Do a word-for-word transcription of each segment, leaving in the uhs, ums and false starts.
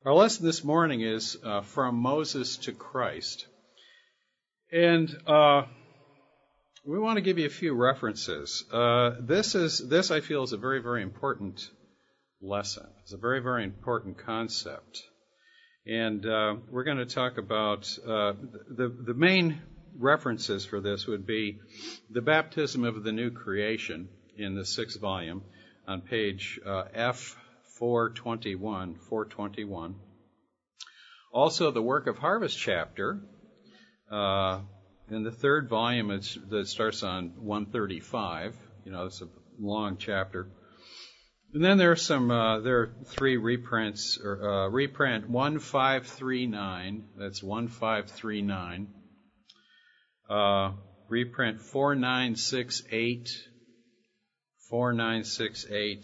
Our lesson this morning is uh, From Moses to Christ. And uh, we want to give you a few references. Uh, this is this I feel is a very, very important lesson. It's a very, very important concept. And uh, we're going to talk about uh, the the main references for this would be the baptism of the new creation in the sixth volume on page uh, F four twenty-one, four twenty-one. Also, the Work of Harvest chapter uh, in the third volume. It's, that starts on one thirty-five. You know, it's a long chapter. And then there are some. Uh, there are three reprints. Or, uh, reprint one five three nine. That's one five three nine. Uh, reprint four nine six eight. four nine six eight.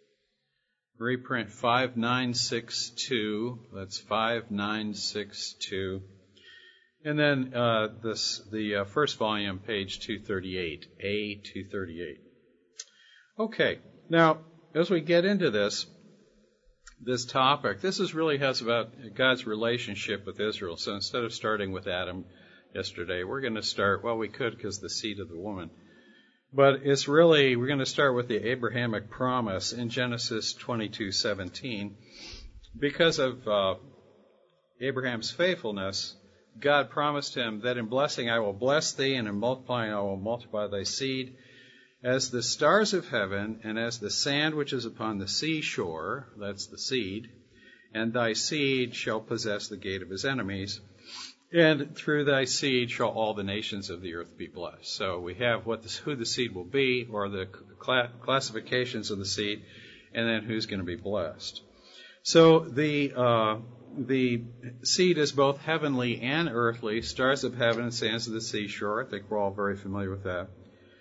Reprint five nine six two. That's five nine six two. And then uh, this the uh, first volume, page two thirty-eight, A two thirty-eight. Okay, now as we get into this, this topic, this is really has about God's relationship with Israel. So instead of starting with Adam yesterday, we're going to start, well, we could because the seed of the woman. But it's really, we're going to start with the Abrahamic promise in Genesis twenty-two seventeen. Because of uh, Abraham's faithfulness, God promised him that in blessing I will bless thee, and in multiplying I will multiply thy seed as the stars of heaven, and as the sand which is upon the seashore, that's the seed, and thy seed shall possess the gate of his enemies. And through thy seed shall all the nations of the earth be blessed. So we have what the, who the seed will be, or the cl- classifications of the seed, and then who's going to be blessed. So the uh, the seed is both heavenly and earthly, stars of heaven and sands of the seashore. I think we're all very familiar with that.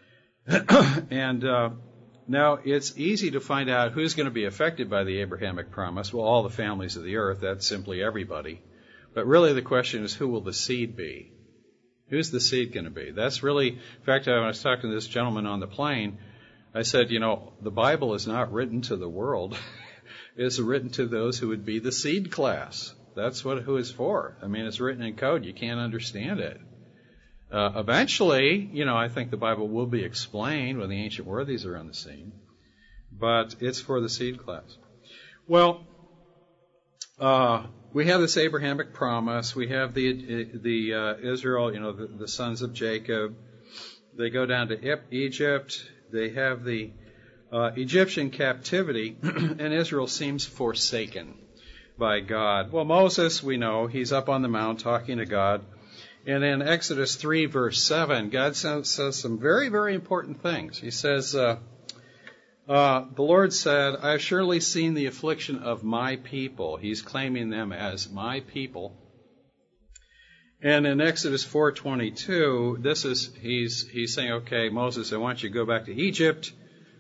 and uh, now it's easy to find out who's going to be affected by the Abrahamic promise. Well, all the families of the earth. That's simply everybody. But really the question is, who will the seed be? Who's the seed going to be? That's really, in fact, when I was talking to this gentleman on the plane, I said, you know, the Bible is not written to the world. It's written to those who would be the seed class. That's what who it's for. I mean, it's written in code. You can't understand it. Uh, eventually, you know, I think the Bible will be explained when the ancient worthies are on the scene. But it's for the seed class. Well, uh, we have this Abrahamic promise. We have the the uh, Israel, you know, the, the sons of Jacob. They go down to Egypt. They have the uh, Egyptian captivity, and Israel seems forsaken by God. Well, Moses, we know, he's up on the mount talking to God. And in Exodus three, verse seven, God says, says some very, very important things. He says, uh, Uh, the Lord said, I have surely seen the affliction of my people. He's claiming them as my people. And in Exodus four twenty-two, this is, he's, he's saying, okay, Moses, I want you to go back to Egypt,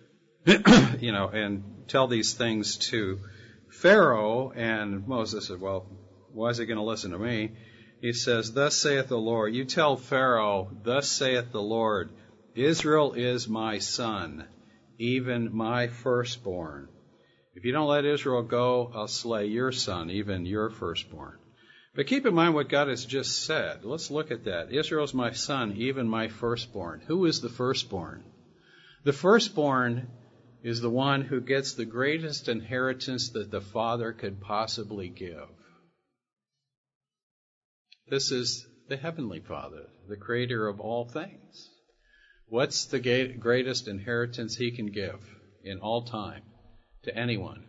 you know, and tell these things to Pharaoh. And Moses said, well, why is he going to listen to me? He says, thus saith the Lord. You tell Pharaoh, thus saith the Lord, Israel is my son, even my firstborn. If you don't let Israel go, I'll slay your son, even your firstborn. But keep in mind what God has just said. Let's look at that. Israel's my son, even my firstborn. Who is the firstborn? The firstborn is the one who gets the greatest inheritance that the Father could possibly give. This is the Heavenly Father, the creator of all things. What's the greatest inheritance he can give in all time to anyone?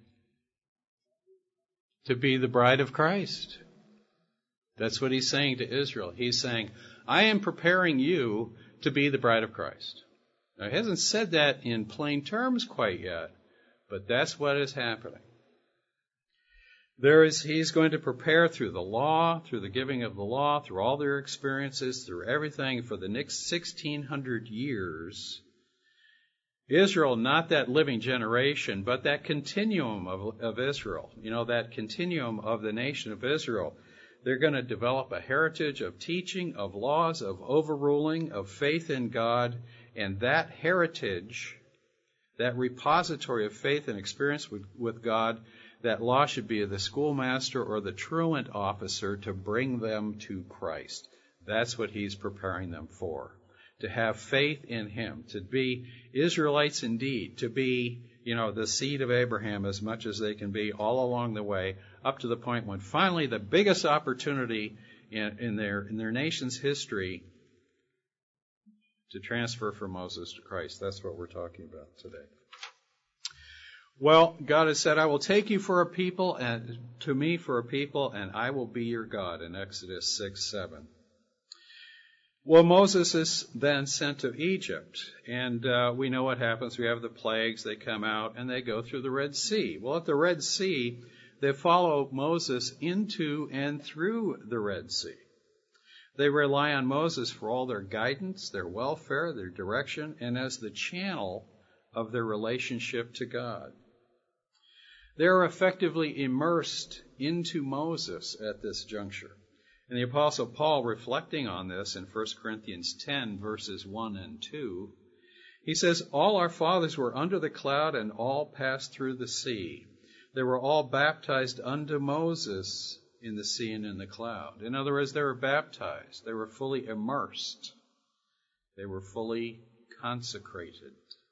To be the bride of Christ. That's what he's saying to Israel. He's saying, I am preparing you to be the bride of Christ. Now, he hasn't said that in plain terms quite yet, but that's what is happening. There is, he's going to prepare through the law, through the giving of the law, through all their experiences, through everything for the next sixteen hundred years. Israel, not that living generation, but that continuum of, of Israel, you know, that continuum of the nation of Israel. They're going to develop a heritage of teaching, of laws, of overruling, of faith in God, and that heritage, that repository of faith and experience with, with God, that law should be the schoolmaster or the truant officer to bring them to Christ. That's what he's preparing them for. To have faith in him, to be Israelites indeed, to be, you know, the seed of Abraham as much as they can be all along the way, up to the point when finally the biggest opportunity in, in their in their nation's history to transfer from Moses to Christ. That's what we're talking about today. Well, God has said, I will take you for a people, and to me for a people, and I will be your God, in Exodus six seven. Well, Moses is then sent to Egypt, and uh, we know what happens. We have the plagues. They come out, and they go through the Red Sea. Well, at the Red Sea, they follow Moses into and through the Red Sea. They rely on Moses for all their guidance, their welfare, their direction, and as the channel of their relationship to God. They're effectively immersed into Moses at this juncture. And the Apostle Paul, reflecting on this in First Corinthians ten, verses one and two, he says, all our fathers were under the cloud and all passed through the sea. They were all baptized unto Moses in the sea and in the cloud. In other words, they were baptized. They were fully immersed. They were fully consecrated.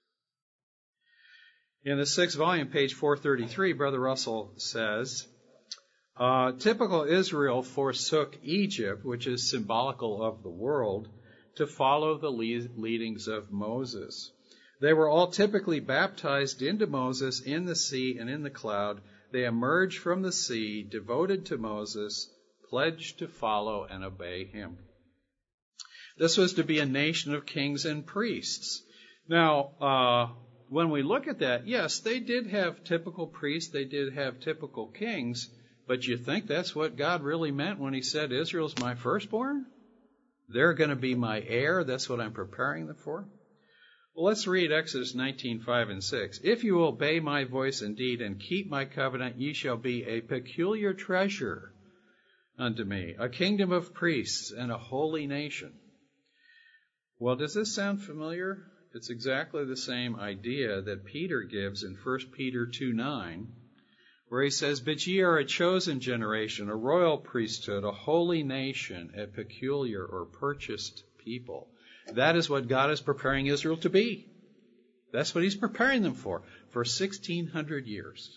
In the sixth volume, page four thirty-three, Brother Russell says, Uh, typical Israel forsook Egypt, which is symbolical of the world, to follow the leadings of Moses. They were all typically baptized into Moses in the sea and in the cloud. They emerged from the sea, devoted to Moses, pledged to follow and obey him. This was to be a nation of kings and priests. Now, uh, when we look at that, yes, they did have typical priests, they did have typical kings, but you think that's what God really meant when he said, Israel's my firstborn? They're going to be my heir? That's what I'm preparing them for? Well, let's read Exodus nineteen, five and six. If you obey my voice indeed and keep my covenant, ye shall be a peculiar treasure unto me, a kingdom of priests and a holy nation. Well, does this sound familiar? It's exactly the same idea that Peter gives in First Peter two nine, where he says, but ye are a chosen generation, a royal priesthood, a holy nation, a peculiar or purchased people. That is what God is preparing Israel to be. That's what he's preparing them for, for sixteen hundred years.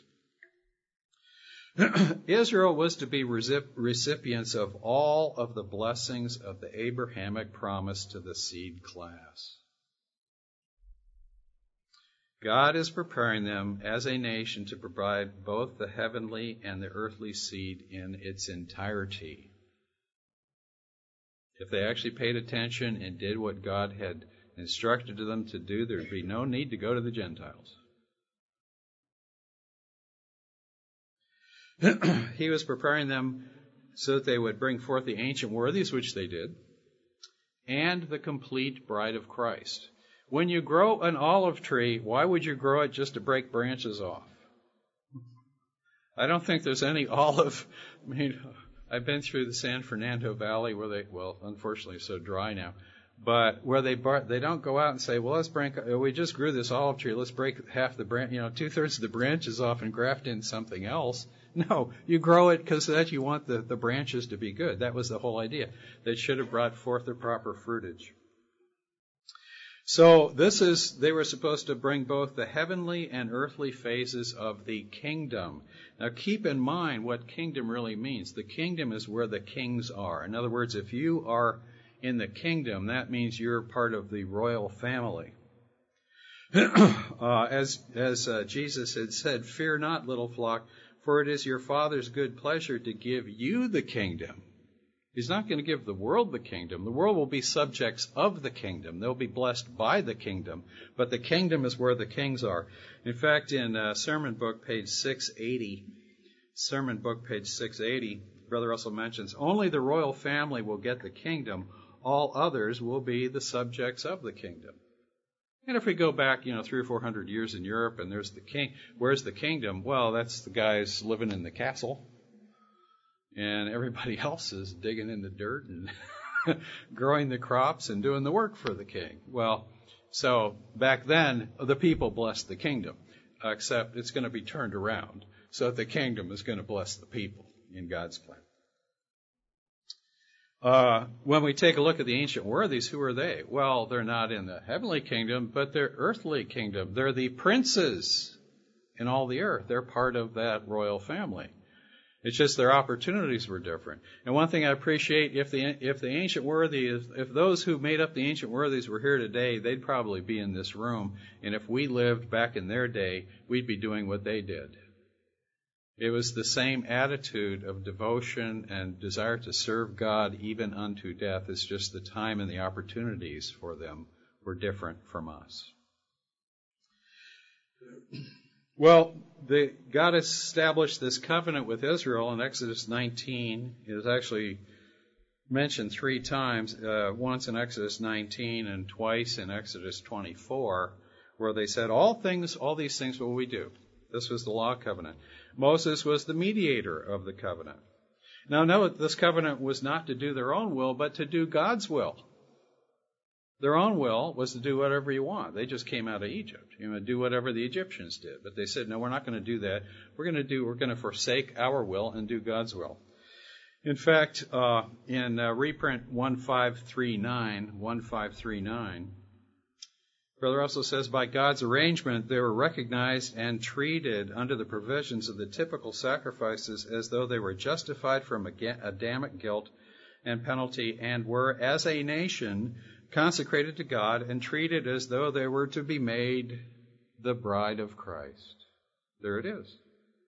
Israel was to be recipients of all of the blessings of the Abrahamic promise to the seed class. God is preparing them as a nation to provide both the heavenly and the earthly seed in its entirety. If they actually paid attention and did what God had instructed them to do, there would be no need to go to the Gentiles. He was preparing them so that they would bring forth the ancient worthies, which they did, and the complete bride of Christ. When you grow an olive tree, why would you grow it just to break branches off? I don't think there's any olive. I mean, I've been through the San Fernando Valley where they, well, unfortunately it's so dry now, but where they they don't go out and say, well, let's break, we just grew this olive tree, let's break half the branch, you know, two-thirds of the branches off and graft in something else. No, you grow it because that you want the, the branches to be good. That was the whole idea. They should have brought forth the proper fruitage. So this is, they were supposed to bring both the heavenly and earthly phases of the kingdom. Now keep in mind what kingdom really means. The kingdom is where the kings are. In other words, if you are in the kingdom, that means you're part of the royal family. uh, as as uh, Jesus had said, fear not, little flock, for it is your Father's good pleasure to give you the kingdom. He's not going to give the world the kingdom. The world will be subjects of the kingdom. They'll be blessed by the kingdom. But the kingdom is where the kings are. In fact, in uh, Sermon Book, page six eighty, Sermon Book, page six eighty, Brother Russell mentions, only the royal family will get the kingdom. All others will be the subjects of the kingdom. And if we go back, you know, three or four hundred years in Europe and there's the king, where's the kingdom? Well, that's the guys living in the castle. And everybody else is digging in the dirt and growing the crops and doing the work for the king. Well, so back then, the people blessed the kingdom, except it's going to be turned around. so that the kingdom is going to bless the people in God's plan. Uh, when we take a look at the ancient worthies, who are they? Well, they're not in the heavenly kingdom, but they're earthly kingdom. They're the princes in all the earth. They're part of that royal family. It's just their opportunities were different. And one thing I appreciate, if the if the ancient worthies, if, if those who made up the ancient worthies were here today, they'd probably be in this room. And if we lived back in their day, we'd be doing what they did. It was the same attitude of devotion and desire to serve God even unto death. It's just the time and the opportunities for them were different from us. Well, the, God established this covenant with Israel in Exodus nineteen. It is actually mentioned three times, uh, once in Exodus nineteen and twice in Exodus twenty-four, where they said, all things, all these things will we do. This was the law covenant. Moses was the mediator of the covenant. Now note, this covenant was not to do their own will, but to do God's will. Their own will was to do whatever you want. They just came out of Egypt. You know, do whatever the Egyptians did. But they said, no, we're not going to do that. We're going to do, we're going to forsake our will and do God's will. In fact, uh, in uh, reprint one five three nine, one five three nine, Brother Russell says, by God's arrangement, they were recognized and treated under the provisions of the typical sacrifices as though they were justified from Adamic guilt and penalty, and were, as a nation, consecrated to God and treated as though they were to be made the bride of Christ. There it is.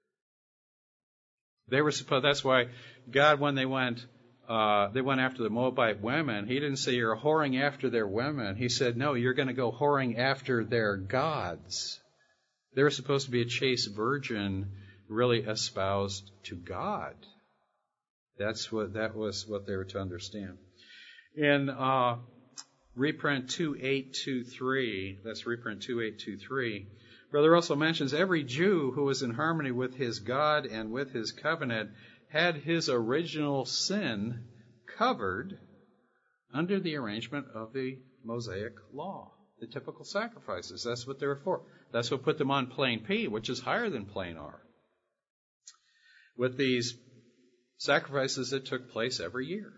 They were supposed. That's why God, when they went, uh, they went after the Moabite women. He didn't say you're whoring after their women. He said, no, you're going to go whoring after their gods. They were supposed to be a chaste virgin, really espoused to God. That's what that was what they were to understand. In uh, reprint two eight two three, that's reprint two eight two three, Brother Russell mentions every Jew who was in harmony with his God and with his covenant had his original sin covered under the arrangement of the Mosaic law, the typical sacrifices. That's what they were for. That's what put them on plane P, which is higher than plane R, with these sacrifices that took place every year.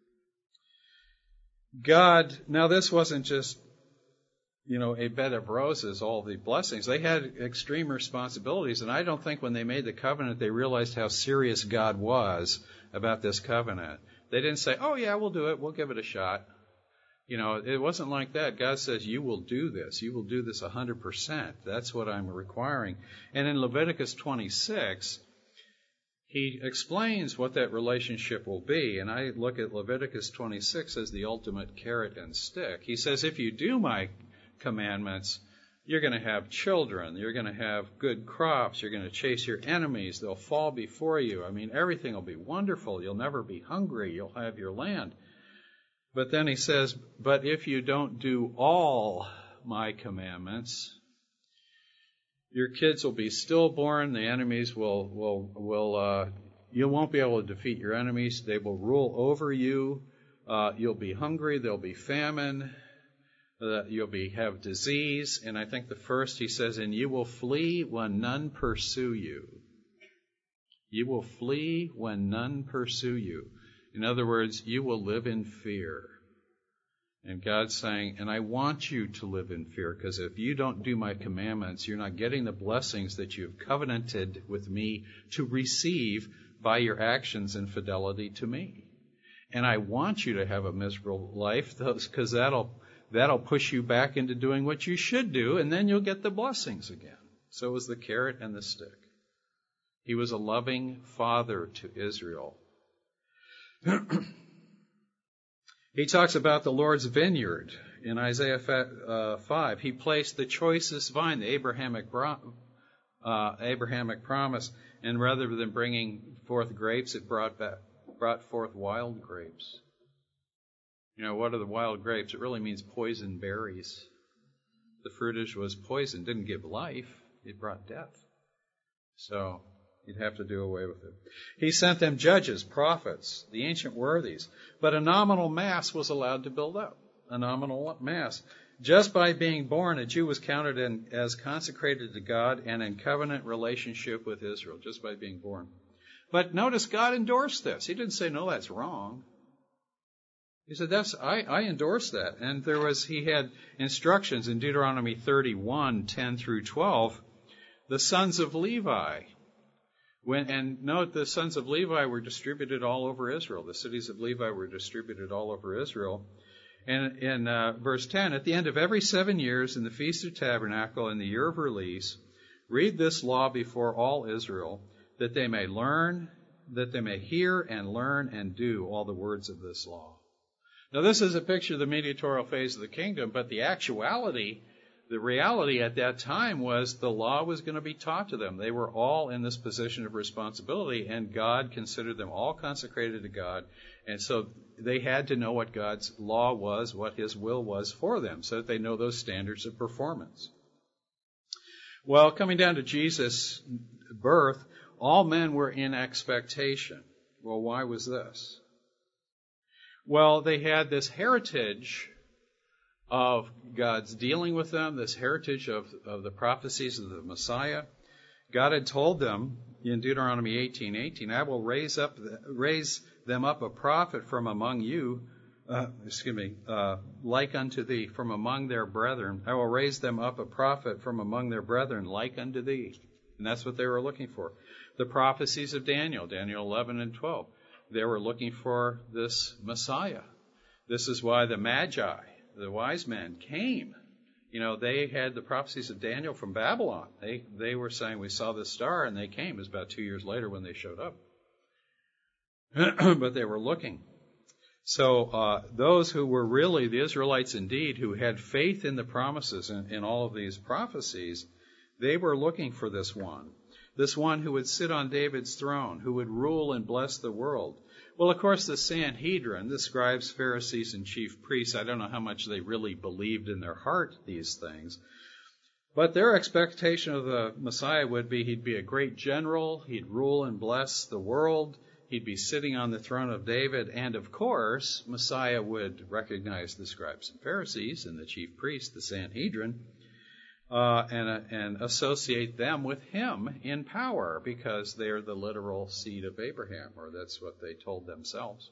God, now this wasn't just, you know, a bed of roses, all the blessings. They had extreme responsibilities, and I don't think when they made the covenant they realized how serious God was about this covenant. They didn't say, oh yeah, we'll do it, we'll give it a shot. You know, it wasn't like that. God says, you will do this. You will do this one hundred percent. That's what I'm requiring. And in Leviticus twenty-six, he explains what that relationship will be, and I look at Leviticus twenty-six as the ultimate carrot and stick. He says, if you do my commandments, you're going to have children, you're going to have good crops, you're going to chase your enemies, they'll fall before you. I mean, everything will be wonderful. You'll never be hungry. You'll have your land. But then he says, but if you don't do all my commandments, your kids will be stillborn. The enemies will, will, will, uh, you won't be able to defeat your enemies. They will rule over you. Uh, you'll be hungry. There'll be famine. Uh, you'll be, have disease. And I think the first he says, and you will flee when none pursue you. You will flee when none pursue you. In other words, you will live in fear. And God's saying, and I want you to live in fear, because if you don't do my commandments, you're not getting the blessings that you've covenanted with me to receive by your actions and fidelity to me. And I want you to have a miserable life, because that'll, that'll push you back into doing what you should do, and then you'll get the blessings again. So it was the carrot and the stick. He was a loving father to Israel. He talks about the Lord's vineyard in Isaiah five. He placed the choicest vine, the Abrahamic, uh, Abrahamic promise, and rather than bringing forth grapes, it brought back, brought forth wild grapes. You know, what are the wild grapes? It really means poison berries. The fruitage was poison, didn't give life, it brought death. So you'd have to do away with it. He sent them judges, prophets, the ancient worthies. But a nominal mass was allowed to build up. A nominal mass. Just by being born, a Jew was counted in, as consecrated to God and in covenant relationship with Israel, just by being born. But notice God endorsed this. He didn't say, no, that's wrong. He said, "That's I, I endorse that." And there was he had instructions in Deuteronomy thirty-one, ten through twelve, the sons of Levi. When, and note, the sons of Levi were distributed all over Israel. The cities of Levi were distributed all over Israel. And in uh, verse ten, at the end of every seven years in the Feast of Tabernacle, in the year of release, read this law before all Israel, that they may learn, that they may hear and learn and do all the words of this law. Now, this is a picture of the mediatorial phase of the kingdom, but the actuality, the reality at that time was the law was going to be taught to them. They were all in this position of responsibility, and God considered them all consecrated to God. And so they had to know what God's law was, what His will was for them, so that they know those standards of performance. Well, coming down to Jesus' birth, all men were in expectation. Well, why was this? Well, they had this heritage of God's dealing with them, this heritage of, of the prophecies of the Messiah. God had told them in Deuteronomy eighteen eighteen, I will raise up raise them up a prophet from among you, uh, excuse me, uh, like unto thee, from among their brethren. I will raise them up a prophet from among their brethren, like unto thee. And that's what they were looking for. The prophecies of Daniel, Daniel eleven and twelve. They were looking for this Messiah. This is why the Magi, the wise men, came. You know, they had the prophecies of Daniel from Babylon. They they were saying, we saw this star, and they came. It was about two years later when they showed up. But they were looking. So uh, those who were really the Israelites indeed, who had faith in the promises in, in all of these prophecies, they were looking for this one. This one who would sit on David's throne, who would rule and bless the world. Well, of course, the Sanhedrin, the scribes, Pharisees, and chief priests, I don't know how much they really believed in their heart these things. But their expectation of the Messiah would be he'd be a great general, he'd rule and bless the world, he'd be sitting on the throne of David, and of course, Messiah would recognize the scribes and Pharisees and the chief priests, the Sanhedrin, Uh, and, uh, and associate them with him in power because they're the literal seed of Abraham, or that's what they told themselves.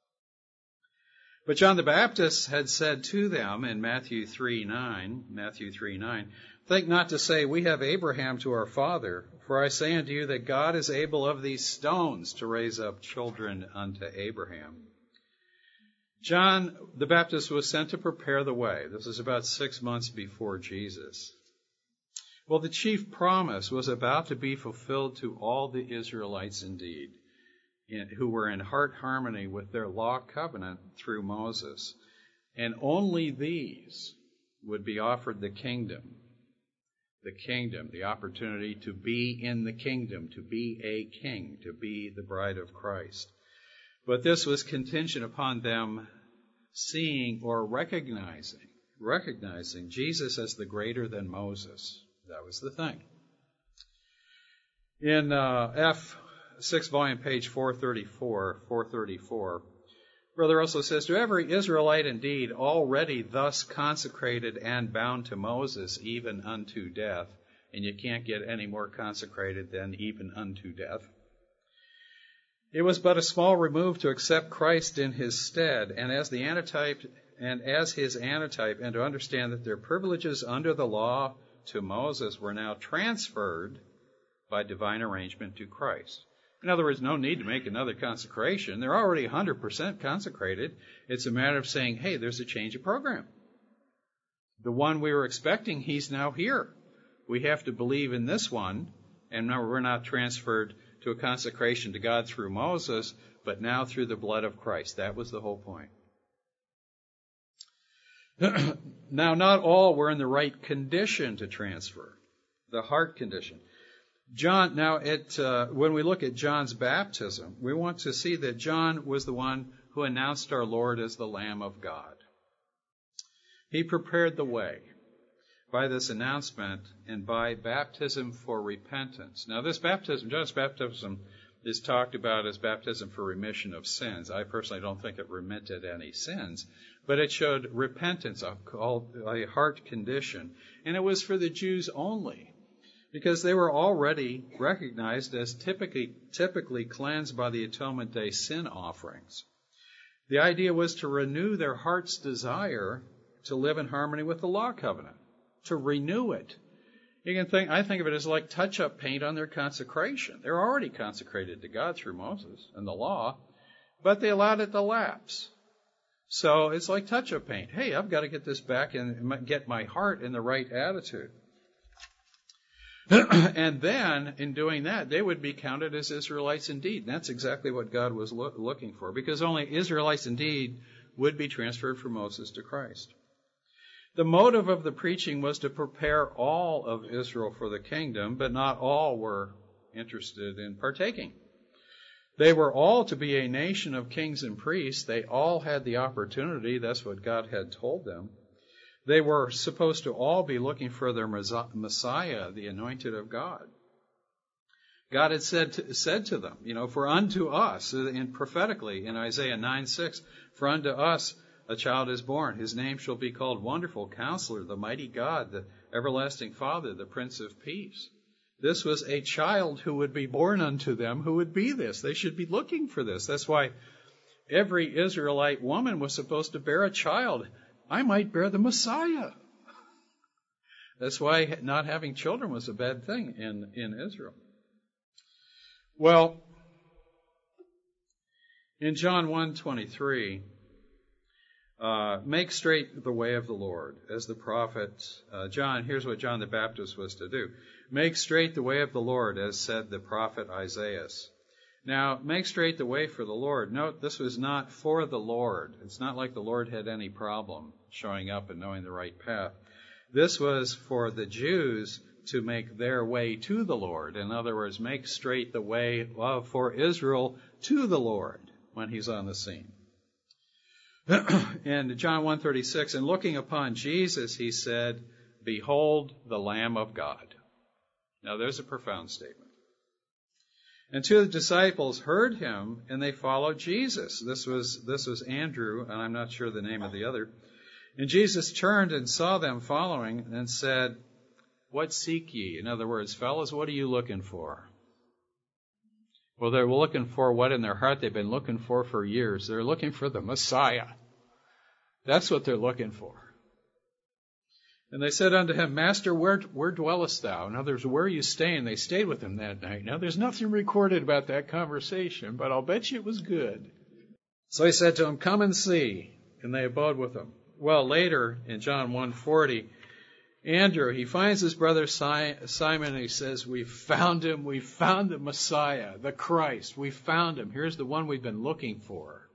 But John the Baptist had said to them in Matthew three nine, Matthew three nine, think not to say, we have Abraham to our father, for I say unto you that God is able of these stones to raise up children unto Abraham. John the Baptist was sent to prepare the way. This is about six months before Jesus. Well, the chief promise was about to be fulfilled to all the Israelites indeed, in, who were in heart harmony with their law covenant through Moses. And only these would be offered the kingdom, the kingdom, the opportunity to be in the kingdom, to be a king, to be the bride of Christ. But this was contingent upon them seeing or recognizing, recognizing Jesus as the greater than Moses. That was the thing. In uh, F six volume page four thirty-four, four thirty-four, Brother Russell says, to every Israelite indeed already thus consecrated and bound to Moses, even unto death, and you can't get any more consecrated than even unto death. It was but a small remove to accept Christ in his stead, and as the antitype, and as his antitype, and to understand that their privileges under the law to Moses were now transferred by divine arrangement to Christ. In other words, no need to make another consecration. They're already one hundred percent consecrated. It's a matter of saying, hey, there's a change of program. The one we were expecting, he's now here. We have to believe in this one, and now we're not transferred to a consecration to God through Moses, but now through the blood of Christ. That was the whole point. Now, not all were in the right condition to transfer, the heart condition. John, now, it, uh, when we look at John's baptism, we want to see that John was the one who announced our Lord as the Lamb of God. He prepared the way by this announcement and by baptism for repentance. Now, this baptism, John's baptism, is talked about as baptism for remission of sins. I personally don't think it remitted any sins, but it showed repentance, a, a heart condition. And it was for the Jews only, because they were already recognized as typically, typically cleansed by the Atonement Day sin offerings. The idea was to renew their heart's desire to live in harmony with the law covenant, to renew it. You can think, I think of it as like touch-up paint on their consecration. They're already consecrated to God through Moses and the law, but they allowed it to lapse. So it's like touch-up paint. Hey, I've got to get this back and get my heart in the right attitude. And then, in doing that, they would be counted as Israelites indeed. And that's exactly what God was lo- looking for, because only Israelites indeed would be transferred from Moses to Christ. The motive of the preaching was to prepare all of Israel for the kingdom, but not all were interested in partaking. They were all to be a nation of kings and priests. They all had the opportunity. That's what God had told them. They were supposed to all be looking for their Messiah, the anointed of God. God had said to, said to them, you know, for unto us, and prophetically in Isaiah nine six, for unto us a child is born. His name shall be called Wonderful Counselor, the Mighty God, the Everlasting Father, the Prince of Peace. This was a child who would be born unto them, who would be this. They should be looking for this. That's why every Israelite woman was supposed to bear a child. I might bear the Messiah. That's why not having children was a bad thing in, in Israel. Well, in John one twenty-three, Uh, make straight the way of the Lord, as the prophet uh, John, here's what John the Baptist was to do. Make straight the way of the Lord, as said the prophet Isaiah. Now, make straight the way for the Lord. Note, this was not for the Lord. It's not like the Lord had any problem showing up and knowing the right path. This was for the Jews to make their way to the Lord. In other words, make straight the way of, for Israel to the Lord when he's on the scene. In John one thirty-six, and looking upon Jesus, he said, Behold the Lamb of God. Now there's a profound statement. And two of the disciples heard him, and they followed Jesus. This was, this was Andrew, and I'm not sure the name of the other. And Jesus turned and saw them following and said, What seek ye? In other words, fellas, what are you looking for? Well, they're looking for what in their heart they've been looking for for years. They're looking for the Messiah. That's what they're looking for. And they said unto him, Master, where, where dwellest thou? In other words, where are you staying? They stayed with him that night. Now, there's nothing recorded about that conversation, but I'll bet you it was good. So he said to him, Come and see. And they abode with him. Well, later in John one forty, Andrew, he finds his brother Simon, and he says, we found him, we found the Messiah, the Christ, we found him. Here's the one we've been looking for.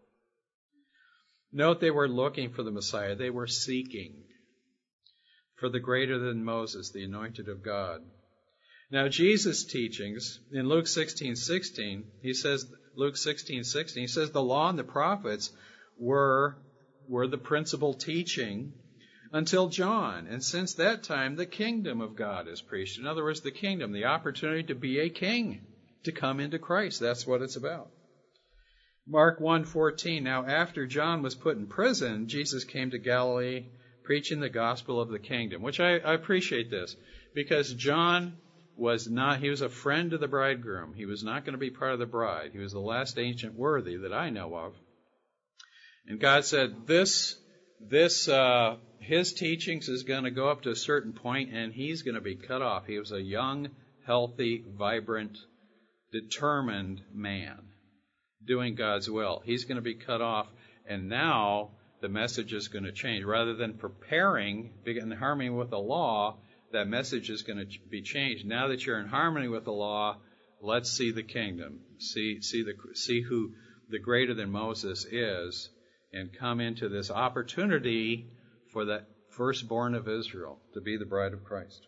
Note, they were looking for the Messiah. They were seeking for the greater than Moses, the anointed of God. Now, Jesus' teachings, in Luke sixteen sixteen, he says, Luke sixteen sixteen, he says the law and the prophets were, were the principal teaching until John. And since that time, the kingdom of God is preached. In other words, the kingdom, the opportunity to be a king, to come into Christ. That's what it's about. Mark one fourteen, now after John was put in prison, Jesus came to Galilee preaching the gospel of the kingdom, which I, I appreciate this, because John was not, he was a friend of the bridegroom. He was not going to be part of the bride. He was the last ancient worthy that I know of. And God said, this, this, uh, his teachings is going to go up to a certain point, and he's going to be cut off. He was a young, healthy, vibrant, determined man doing God's will. He's going to be cut off, and now the message is going to change. Rather than preparing, in harmony with the law, that message is going to be changed. Now that you're in harmony with the law, let's see the kingdom. See, see, the, see who the greater than Moses is, and come into this opportunity for that firstborn of Israel to be the bride of Christ.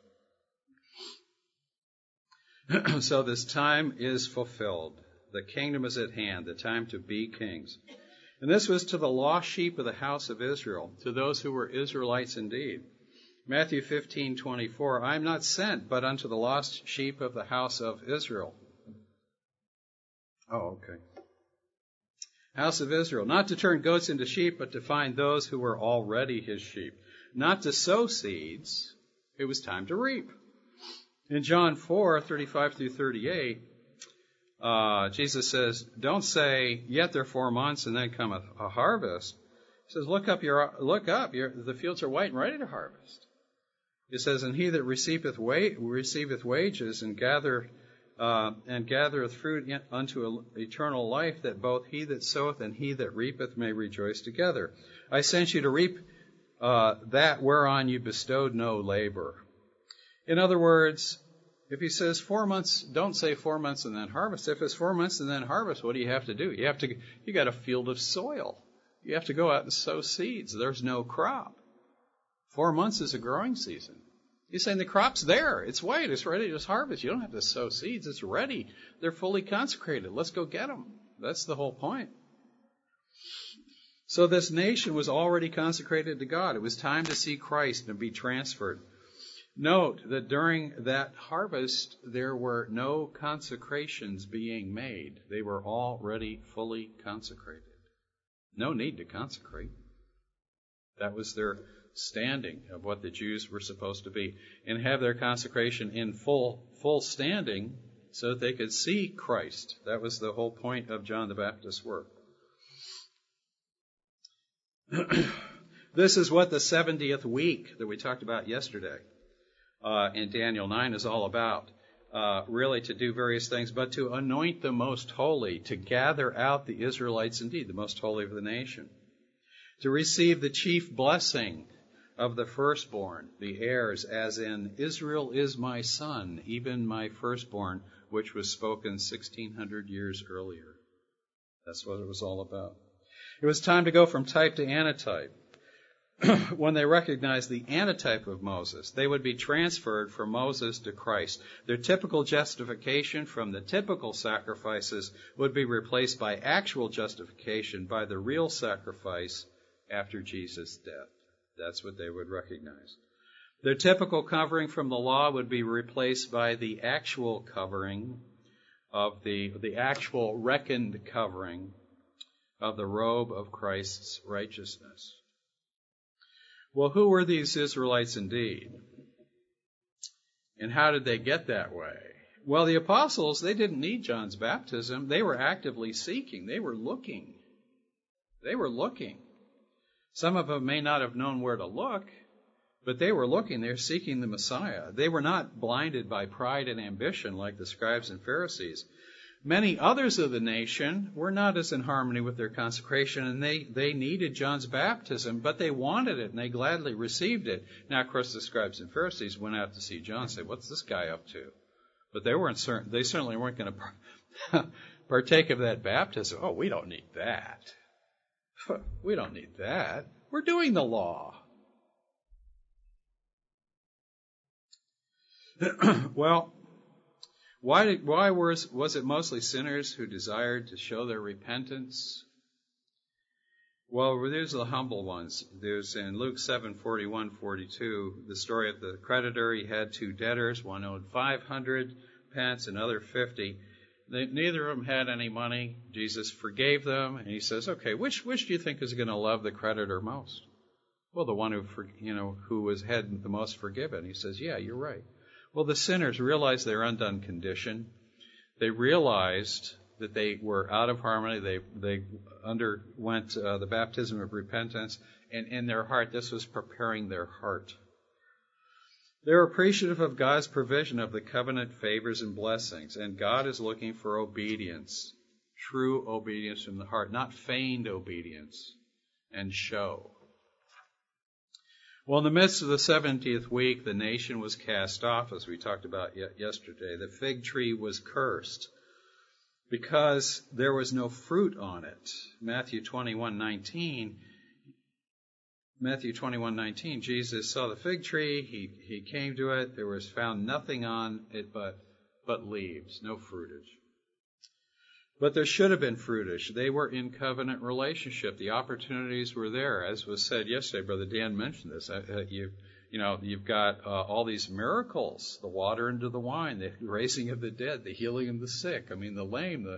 So this time is fulfilled. The kingdom is at hand, the time to be kings. And this was to the lost sheep of the house of Israel, to those who were Israelites indeed. Matthew fifteen twenty-four, I am not sent but unto the lost sheep of the house of Israel. Oh, okay. House of Israel, not to turn goats into sheep, but to find those who were already his sheep. Not to sow seeds, it was time to reap. In John four, thirty-five through thirty-eight, uh, Jesus says, don't say, yet there are four months and then cometh a harvest. He says, look up, your, look up, your, the fields are white and ready to harvest. He says, and he that receiveth, wa- receiveth wages and gather uh, and gathereth fruit unto eternal life, that both he that soweth and he that reapeth may rejoice together. I sent you to reap uh, that whereon you bestowed no labor. In other words, if he says four months, don't say four months and then harvest. If it's four months and then harvest, what do you have to do? You have to, you got a field of soil. You have to go out and sow seeds. There's no crop. Four months is a growing season. He's saying the crop's there. It's white. It's ready to harvest. You don't have to sow seeds. It's ready. They're fully consecrated. Let's go get them. That's the whole point. So this nation was already consecrated to God. It was time to see Christ and be transferred. Note that during that harvest, there were no consecrations being made. They were already fully consecrated. No need to consecrate. That was their standing of what the Jews were supposed to be, and have their consecration in full full standing so that they could see Christ. That was the whole point of John the Baptist's work. This is what the seventieth week that we talked about yesterday uh, in Daniel nine is all about. Uh, really to do various things, but to anoint the most holy, to gather out the Israelites, indeed, the most holy of the nation, to receive the chief blessing of the firstborn, the heirs, as in, Israel is my son, even my firstborn, which was spoken sixteen hundred years earlier. That's what it was all about. It was time to go from type to antitype. When they recognized the antitype of Moses, they would be transferred from Moses to Christ. Their typical justification from the typical sacrifices would be replaced by actual justification by the real sacrifice after Jesus' death. That's what they would recognize. Their typical covering from the law would be replaced by the actual covering of the, the actual reckoned covering of the robe of Christ's righteousness. Well, who were these Israelites indeed? And how did they get that way? Well, the apostles, they didn't need John's baptism. They were actively seeking. They were looking. They were looking. Some of them may not have known where to look, but they were looking. They were seeking the Messiah. They were not blinded by pride and ambition like the scribes and Pharisees. Many others of the nation were not as in harmony with their consecration, and they, they needed John's baptism, but they wanted it, and they gladly received it. Now, of course, the scribes and Pharisees went out to see John and said, what's this guy up to? But they weren't certain, they certainly weren't going to partake of that baptism. Oh, we don't need that. We don't need that. We're doing the law. Well, Why, did, why was, was it mostly sinners who desired to show their repentance? Well, there's the humble ones. There's in Luke seven, forty-one, forty-two, the story of the creditor. He had two debtors. One owed five hundred pence, another fifty. They, neither of them had any money. Jesus forgave them, and he says, okay, which, which do you think is going to love the creditor most? Well, the one who, you know, who was had the most forgiven. He says, yeah, you're right. Well, the sinners realized their undone condition. They realized that they were out of harmony. They they underwent uh, the baptism of repentance, and in their heart, this was preparing their heart. They're appreciative of God's provision of the covenant favors and blessings, and God is looking for obedience, true obedience from the heart, not feigned obedience and show. Well, in the midst of the seventieth week, the nation was cast off, as we talked about yesterday. The fig tree was cursed because there was no fruit on it. Matthew twenty-one nineteen. Matthew twenty-one nineteen. Jesus saw the fig tree. He he came to it. There was found nothing on it but but leaves, no fruitage. But there should have been fruitage. They were in covenant relationship. The opportunities were there, as was said yesterday. Brother Dan mentioned this. Uh, you, you know, you've got uh, all these miracles: the water into the wine, the raising of the dead, the healing of the sick. I mean, the lame, the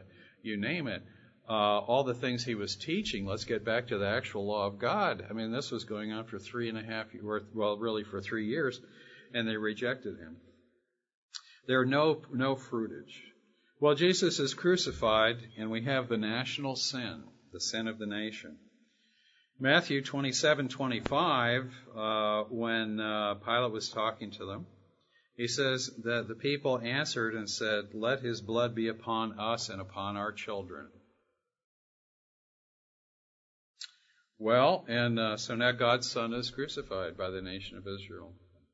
you name it. Uh, all the things he was teaching, let's get back to the actual law of God. I mean, this was going on for three and a half years, well, really for three years, and they rejected him. There are no, no fruitage. Well, Jesus is crucified, and we have the national sin, the sin of the nation. Matthew twenty-seven twenty-five, uh, when uh, Pilate was talking to them, he says that the people answered and said, "Let his blood be upon us and upon our children." Well, and uh, so now God's Son is crucified by the nation of Israel.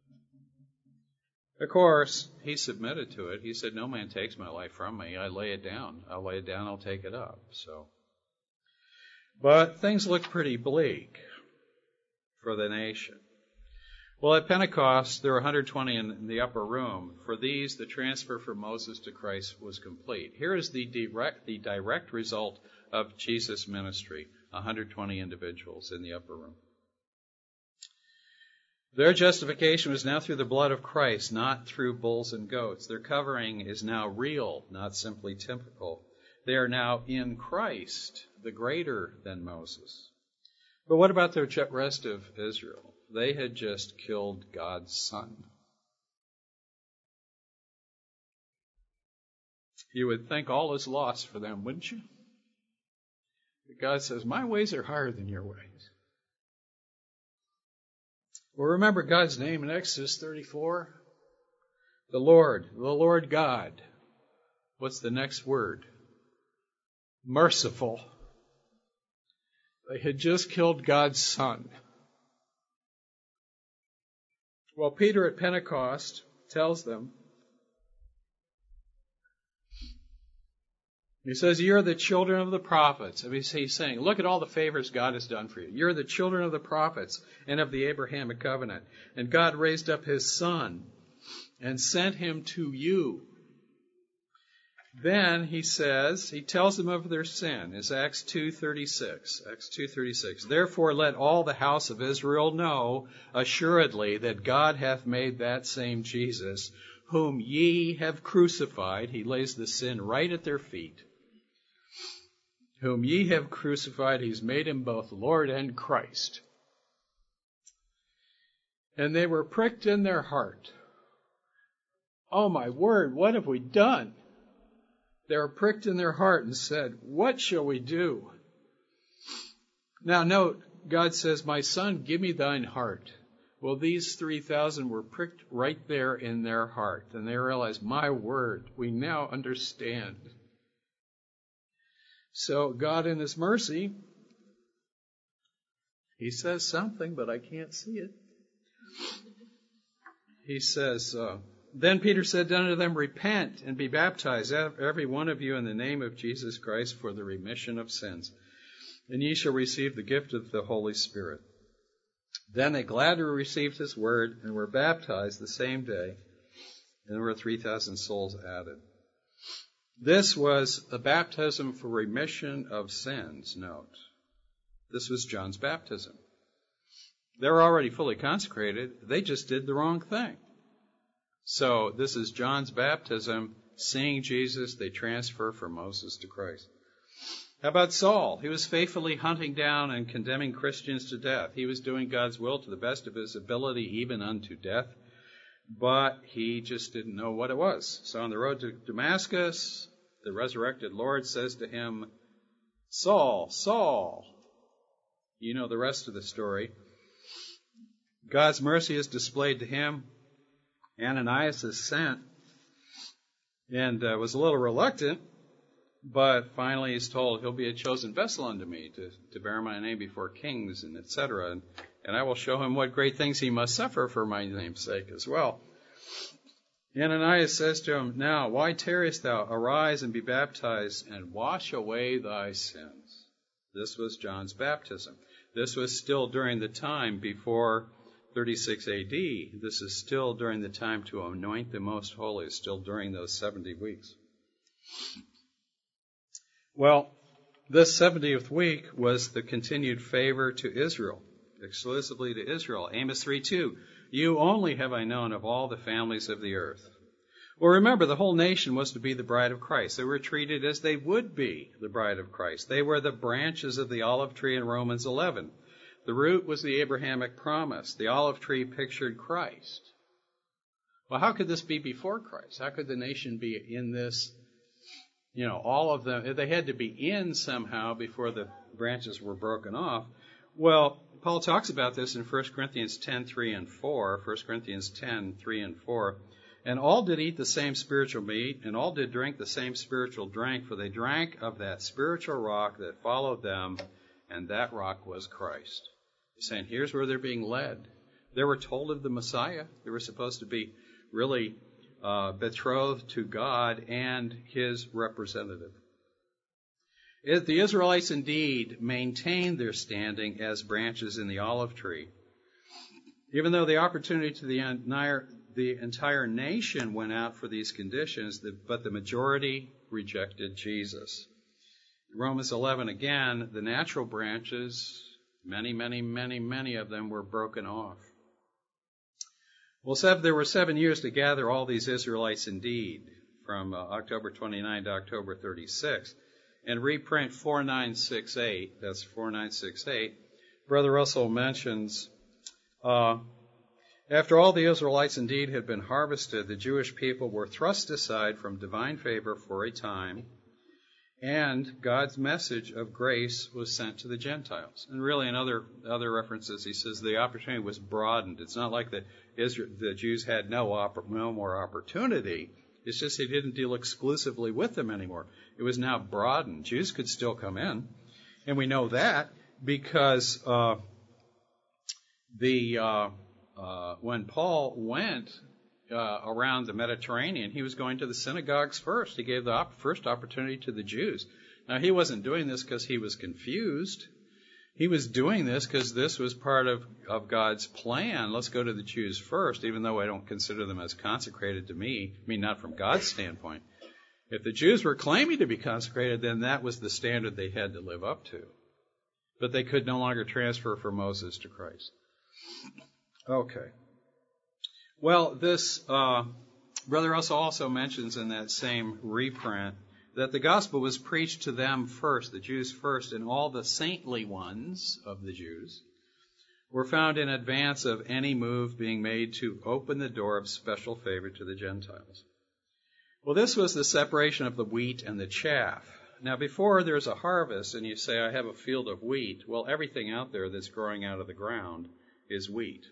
Of course, he submitted to it. He said, "No man takes my life from me. I lay it down. I'll lay it down, I'll take it up." So, but things look pretty bleak for the nation. Well, at Pentecost, there were one hundred twenty in the upper room. For these, the transfer from Moses to Christ was complete. Here is the direct, the direct result of Jesus' ministry, one hundred twenty individuals in the upper room. Their justification was now through the blood of Christ, not through bulls and goats. Their covering is now real, not simply typical. They are now in Christ, the greater than Moses. But what about the rest of Israel? They had just killed God's Son. You would think all is lost for them, wouldn't you? But God says, "My ways are higher than your ways." Well, remember God's name in Exodus thirty-four? The Lord, the Lord God. What's the next word? Merciful. They had just killed God's Son. Well, Peter at Pentecost tells them, he says, "You're the children of the prophets." I mean, he's saying, look at all the favors God has done for you. You're the children of the prophets and of the Abrahamic covenant. And God raised up his Son and sent him to you. Then he says, he tells them of their sin. It's Acts two thirty-six. Acts two thirty-six. "Therefore let all the house of Israel know assuredly that God hath made that same Jesus, whom ye have crucified." He lays the sin right at their feet. "Whom ye have crucified, he's made him both Lord and Christ." And they were pricked in their heart. Oh my word, what have we done? They were pricked in their heart and said, "What shall we do?" Now note, God says, "My son, give me thine heart." Well, these three thousand were pricked right there in their heart. And they realized, my word, we now understand. So God in his mercy, he says something, but I can't see it. He says, uh, "Then Peter said unto them, Repent and be baptized, every one of you, in the name of Jesus Christ, for the remission of sins. And ye shall receive the gift of the Holy Spirit." Then they gladly received his word and were baptized the same day. And there were three thousand souls added. This was a baptism for remission of sins, note. This was John's baptism. They were already fully consecrated. They just did the wrong thing. So this is John's baptism. Seeing Jesus, they transfer from Moses to Christ. How about Saul? He was faithfully hunting down and condemning Christians to death. He was doing God's will to the best of his ability, even unto death. But he just didn't know what it was. So on the road to Damascus, the resurrected Lord says to him, "Saul, Saul." You know the rest of the story. God's mercy is displayed to him. Ananias is sent and uh, was a little reluctant, but finally he's told he'll be a chosen vessel unto me to, to bear my name before kings and et cetera. And, and I will show him what great things he must suffer for my name's sake as well. Ananias says to him, "Now, why tarriest thou? Arise and be baptized and wash away thy sins." This was John's baptism. This was still during the time before thirty-six A D. This is still during the time to anoint the most holy, still during those seventy weeks. Well, this seventieth week was the continued favor to Israel, exclusively to Israel. Amos three two, "You only have I known of all the families of the earth." Well, remember, the whole nation was to be the bride of Christ. They were treated as they would be the bride of Christ. They were the branches of the olive tree in Romans eleven. The root was the Abrahamic promise. The olive tree pictured Christ. Well, how could this be before Christ? How could the nation be in this? You know, all of them, they had to be in somehow before the branches were broken off. Well, Paul talks about this in First Corinthians ten, three and four. First Corinthians ten, three and four. And all did eat the same spiritual meat, and all did drink the same spiritual drink, for they drank of that spiritual rock that followed them, and that rock was Christ. He's saying, here's where they're being led. They were told of the Messiah. They were supposed to be really uh, betrothed to God and his representative. If the Israelites indeed maintained their standing as branches in the olive tree, even though the opportunity to the entire, the entire nation went out for these conditions, but the majority rejected Jesus. In Romans eleven, again, the natural branches, many, many, many, many of them were broken off. Well, seven, there were seven years to gather all these Israelites indeed, from uh, October twenty-ninth to October thirty-sixth, and reprint four nine six eight, that's four nine six eight, Brother Russell mentions, uh, after all the Israelites indeed had been harvested, the Jewish people were thrust aside from divine favor for a time, and God's message of grace was sent to the Gentiles. And really, in other other references, he says the opportunity was broadened. It's not like the Israel, the Jews had no oppor- no more opportunity. It's just he didn't deal exclusively with them anymore. It was now broadened. Jews could still come in, and we know that because uh, the uh, uh, when Paul went Uh, around the Mediterranean, he was going to the synagogues first. He gave the op- first opportunity to the Jews. Now, he wasn't doing this because he was confused. He was doing this because this was part of, of God's plan. Let's go to the Jews first, even though I don't consider them as consecrated to me. I mean, not from God's standpoint. If the Jews were claiming to be consecrated, then that was the standard they had to live up to. But they could no longer transfer from Moses to Christ. Okay. Well, this, uh, Brother Russell also mentions in that same reprint that the gospel was preached to them first, the Jews first, and all the saintly ones of the Jews were found in advance of any move being made to open the door of special favor to the Gentiles. Well, this was the separation of the wheat and the chaff. Now, before there's a harvest and you say, I have a field of wheat, well, everything out there that's growing out of the ground is wheat.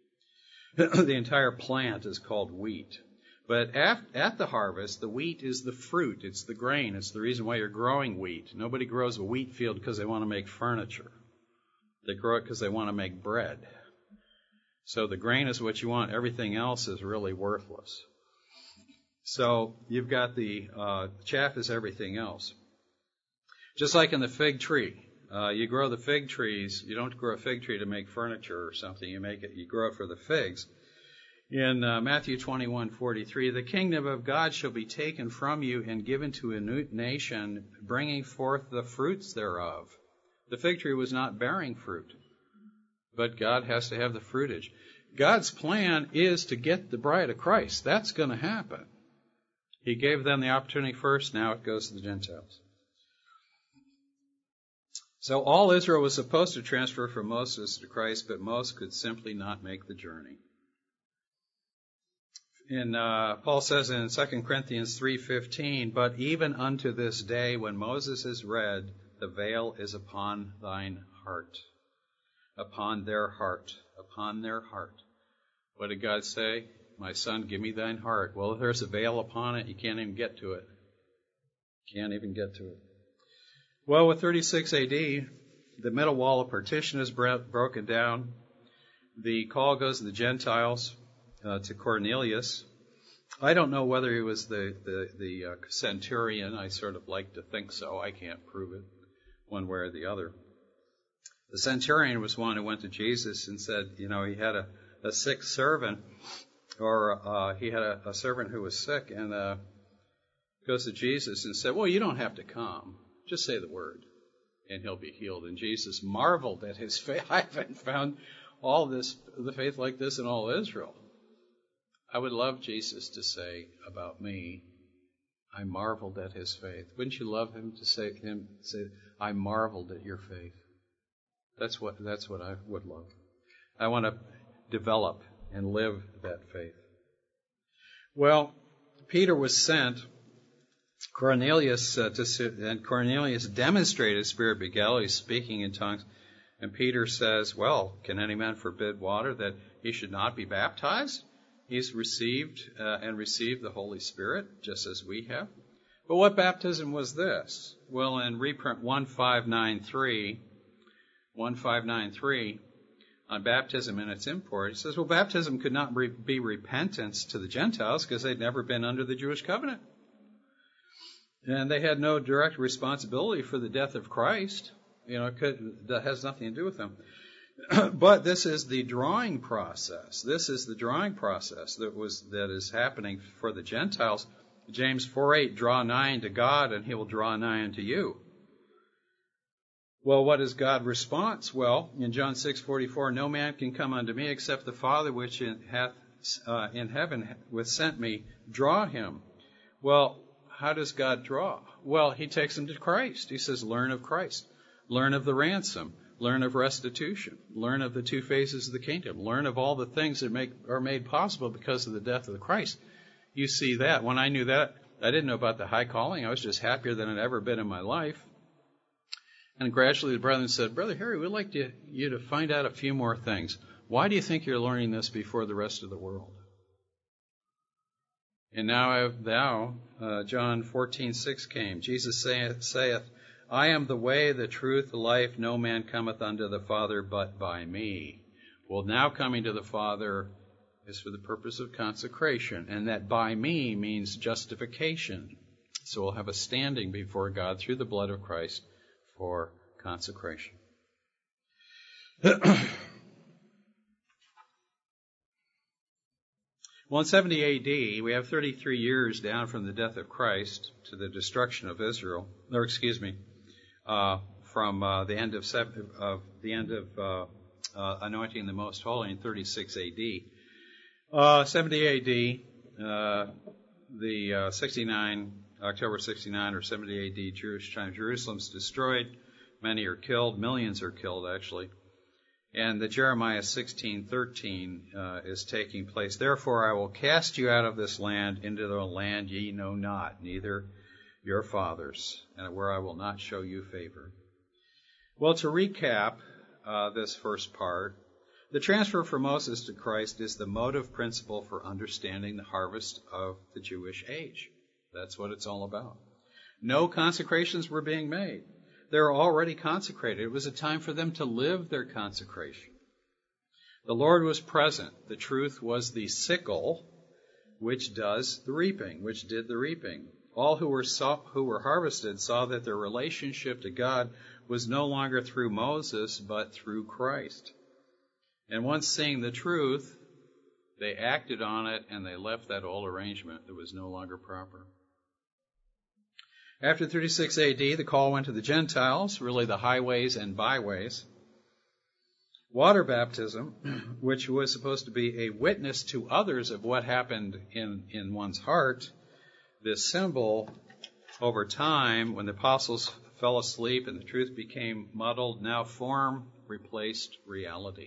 The entire plant is called wheat. But at, at the harvest, the wheat is the fruit. It's the grain. It's the reason why you're growing wheat. Nobody grows a wheat field because they want to make furniture. They grow it because they want to make bread. So the grain is what you want. Everything else is really worthless. So you've got the uh, chaff is everything else. Just like in the fig tree. Uh, you grow the fig trees. You don't grow a fig tree to make furniture or something. You make it. You grow it for the figs. In uh, Matthew twenty-one forty-three, the kingdom of God shall be taken from you and given to a new nation, bringing forth the fruits thereof. The fig tree was not bearing fruit, but God has to have the fruitage. God's plan is to get the bride of Christ. That's going to happen. He gave them the opportunity first. Now it goes to the Gentiles. So all Israel was supposed to transfer from Moses to Christ, but most could simply not make the journey. In uh, Paul says in Second Corinthians three fifteen, but even unto this day when Moses is read, the veil is upon thine heart, upon their heart, upon their heart. What did God say? My son, give me thine heart. Well, if there's a veil upon it, you can't even get to it. Can't even get to it. Well, with thirty-six A D, the middle wall of partition is broken down. The call goes to the Gentiles, uh, to Cornelius. I don't know whether he was the, the, the uh, centurion. I sort of like to think so. I can't prove it one way or the other. The centurion was one who went to Jesus and said, you know, he had a, a sick servant, or uh, he had a, a servant who was sick, and uh, goes to Jesus and said, well, you don't have to come. Just say the word, and he'll be healed. And Jesus marveled at his faith. I haven't found all this, the faith like this in all Israel. I would love Jesus to say about me, I marveled at his faith. Wouldn't you love him to say him say, I marveled at your faith? That's what that's what I would love. I want to develop and live that faith. Well, Peter was sent. Cornelius uh, to, and Cornelius demonstrated Spirit of Galilee, speaking in tongues. And Peter says, well, can any man forbid water that he should not be baptized? He's received uh, and received the Holy Spirit, just as we have. But what baptism was this? Well, in reprint one five nine three, one five nine three, on baptism and its import, he says, well, baptism could not re- be repentance to the Gentiles because they'd never been under the Jewish covenant. And they had no direct responsibility for the death of Christ. You know, it could, that has nothing to do with them. But this is the drawing process. This is the drawing process that was that is happening for the Gentiles. James four eight, draw nigh unto God, and he will draw nigh unto you. Well, what is God's response? Well, in John six forty-four, no man can come unto me except the Father which in, hath uh, in heaven with sent me draw him. Well, how does God draw? Well, he takes them to Christ. He says, learn of Christ. Learn of the ransom. Learn of restitution. Learn of the two phases of the kingdom. Learn of all the things that make are made possible because of the death of the Christ. You see that. When I knew that, I didn't know about the high calling. I was just happier than I'd ever been in my life. And gradually the brethren said, Brother Harry, we'd like to, you to find out a few more things. Why do you think you're learning this before the rest of the world? And now thou, uh, John fourteen six came. Jesus saith, saith, I am the way, the truth, the life. No man cometh unto the Father but by me. Well, now coming to the Father is for the purpose of consecration. And that by me means justification. So we'll have a standing before God through the blood of Christ for consecration. Well, in seventy A D, we have thirty-three years down from the death of Christ to the destruction of Israel, or excuse me, uh, from uh, the end of, seven, of the end of uh, uh, anointing the Most Holy in thirty-six A D. Uh, seventy A D, uh, the uh, sixty-nine, October sixty-nine or seventy A D, Jewish time, Jerusalem's destroyed. Many are killed. Millions are killed, actually. And the Jeremiah sixteen thirteen uh, is taking place. Therefore I will cast you out of this land into the land ye know not, neither your fathers, and where I will not show you favor. Well, to recap uh, this first part, the transfer from Moses to Christ is the motive principle for understanding the harvest of the Jewish age. That's what it's all about. No consecrations were being made. They're already consecrated. It was a time for them to live their consecration. The Lord was present. The truth was the sickle, which does the reaping, which did the reaping. All who were saw, who were harvested saw that their relationship to God was no longer through Moses, but through Christ. And once seeing the truth, they acted on it, and they left that old arrangement that was no longer proper. After thirty-six A D, the call went to the Gentiles, really the highways and byways. Water baptism, which was supposed to be a witness to others of what happened in, in one's heart, this symbol, over time, when the apostles fell asleep and the truth became muddled, now form replaced reality.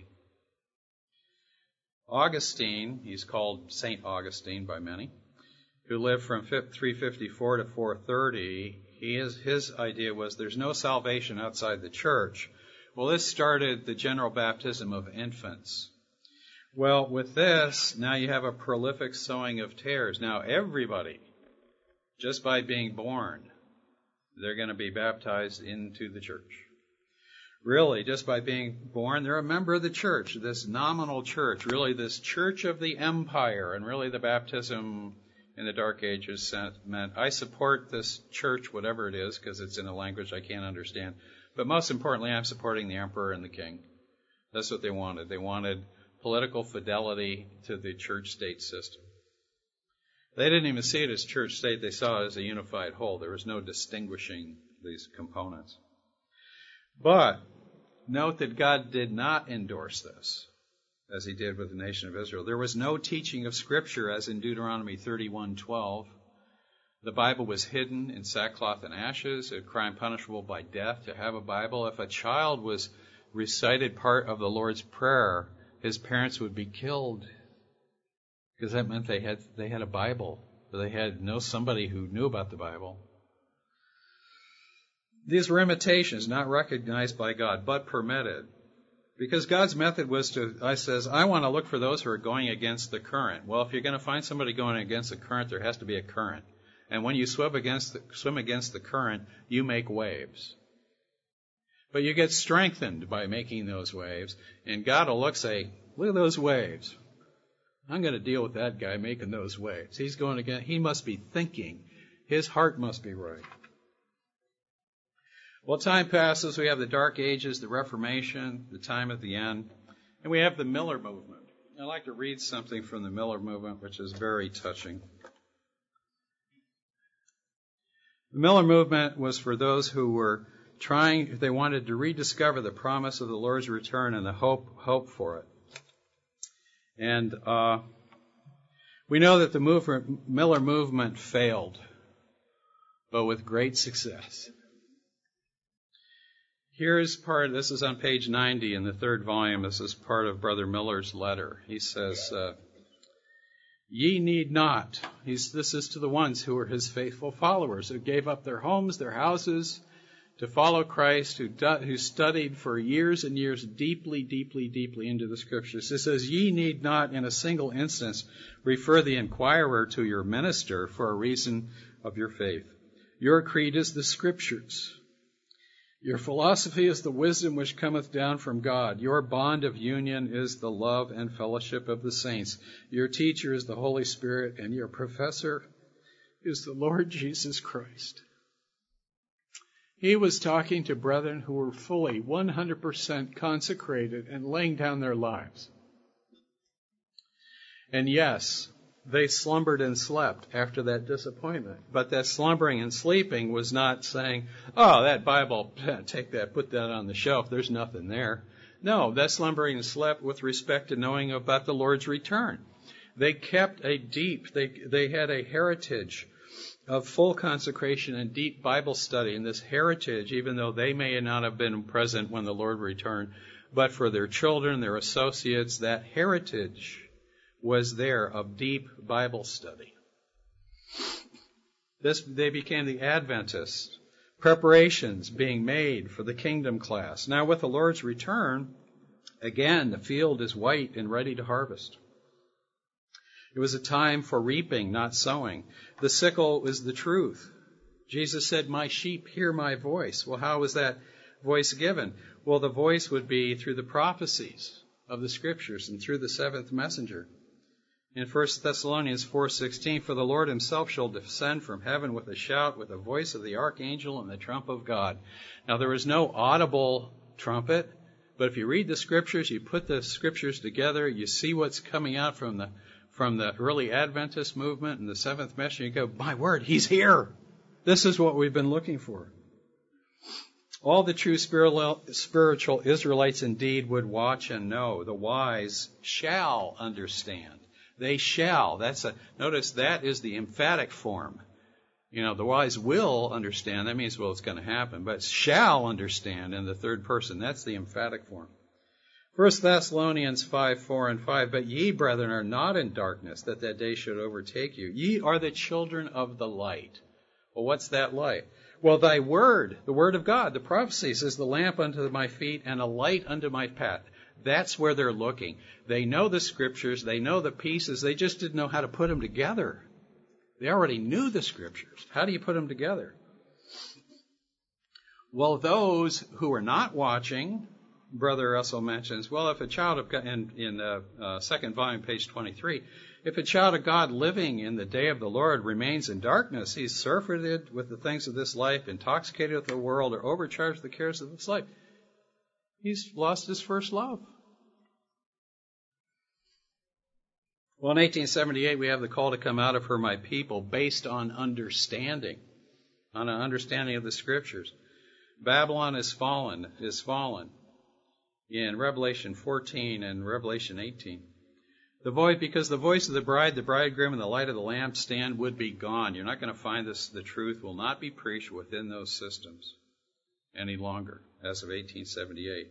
Augustine, he's called Saint Augustine by many, who lived from three fifty-four to four thirty, he is, his idea was there's no salvation outside the church. Well, this started the general baptism of infants. Well, with this, now you have a prolific sowing of tares. Now everybody, just by being born, they're going to be baptized into the church. Really, just by being born, they're a member of the church, this nominal church, really this church of the empire, and really the baptism in the Dark Ages meant, I support this church, whatever it is, because it's in a language I can't understand. But most importantly, I'm supporting the emperor and the king. That's what they wanted. They wanted political fidelity to the church-state system. They didn't even see it as church-state. They saw it as a unified whole. There was no distinguishing these components. But note that God did not endorse this. as he did with the nation of Israel. There was no teaching of Scripture as in Deuteronomy thirty-one twelve. The Bible was hidden in sackcloth and ashes, a crime punishable by death to have a Bible. If a child was recited part of the Lord's Prayer, his parents would be killed because that meant they had they had a Bible. They had know somebody who knew about the Bible. These were imitations, not recognized by God, but permitted. Because God's method was to, I says, I want to look for those who are going against the current. Well, if you're going to find somebody going against the current, there has to be a current. And when you swim against the, swim against the current, you make waves. But you get strengthened by making those waves. And God will look and say, look at those waves. I'm going to deal with that guy making those waves. He's going again. He must be thinking. His heart must be right. Well, time passes. We have the Dark Ages, the Reformation, the time at the end, and we have the Miller movement. I'd like to read something from the Miller movement, which is very touching. The Miller movement was for those who were trying, they wanted to rediscover the promise of the Lord's return and the hope, hope for it. And uh, we know that the movement, Miller movement failed, but with great success. Here's part, this is on page ninety in the third volume. This is part of Brother Miller's letter. He says, uh, ye need not, he's, this is to the ones who were his faithful followers, who gave up their homes, their houses, to follow Christ, who, do, who studied for years and years deeply, deeply, deeply into the Scriptures. It says, ye need not in a single instance refer the inquirer to your minister for a reason of your faith. Your creed is the Scriptures. Your philosophy is the wisdom which cometh down from God. Your bond of union is the love and fellowship of the saints. Your teacher is the Holy Spirit, and your professor is the Lord Jesus Christ. He was talking to brethren who were fully one hundred percent consecrated and laying down their lives. And yes, they slumbered and slept after that disappointment. But that slumbering and sleeping was not saying, oh, that Bible, take that, put that on the shelf, there's nothing there. No, that slumbering and slept with respect to knowing about the Lord's return. They kept a deep, they, they had a heritage of full consecration and deep Bible study. And this heritage, even though they may not have been present when the Lord returned, but for their children, their associates, that heritage was there of deep Bible study. This, they became the Adventists. Preparations being made for the kingdom class. Now with the Lord's return, again, the field is white and ready to harvest. It was a time for reaping, not sowing. The sickle is the truth. Jesus said, my sheep hear my voice. Well, how was that voice given? Well, the voice would be through the prophecies of the Scriptures and through the seventh messenger. In First Thessalonians four sixteen, for the Lord himself shall descend from heaven with a shout, with the voice of the archangel and the trump of God. Now, there is no audible trumpet, but if you read the Scriptures, you put the Scriptures together, you see what's coming out from the from the early Adventist movement and the seventh messenger, you go, my word, he's here. This is what we've been looking for. All the true spiritual Israelites indeed would watch and know. The wise shall understand. They shall. That's a, notice that is the emphatic form. You know, the wise will understand. That means, well, it's going to happen. But shall understand in the third person. That's the emphatic form. First Thessalonians five, four and five, but ye, brethren, are not in darkness, that that day should overtake you. Ye are the children of the light. Well, what's that light? Well, thy word, the word of God, the prophecies, is the lamp unto my feet and a light unto my path. That's where they're looking. They know the Scriptures. They know the pieces. They just didn't know how to put them together. They already knew the Scriptures. How do you put them together? Well, those who are not watching, Brother Russell mentions, well, if a child of God, in, in uh, uh, second volume, page twenty-three, if a child of God living in the day of the Lord remains in darkness, he's surfeited with the things of this life, intoxicated with the world, or overcharged with the cares of this life. He's lost his first love. Well, in eighteen seventy-eight, we have the call to come out of her, my people, based on understanding, on an understanding of the Scriptures. Babylon is fallen, is fallen. in Revelation fourteen and Revelation eighteen. The voice, because the voice of the bride, the bridegroom, and the light of the lampstand would be gone. You're not going to find this. The truth will not be preached within those systems any longer, as of eighteen seventy-eight.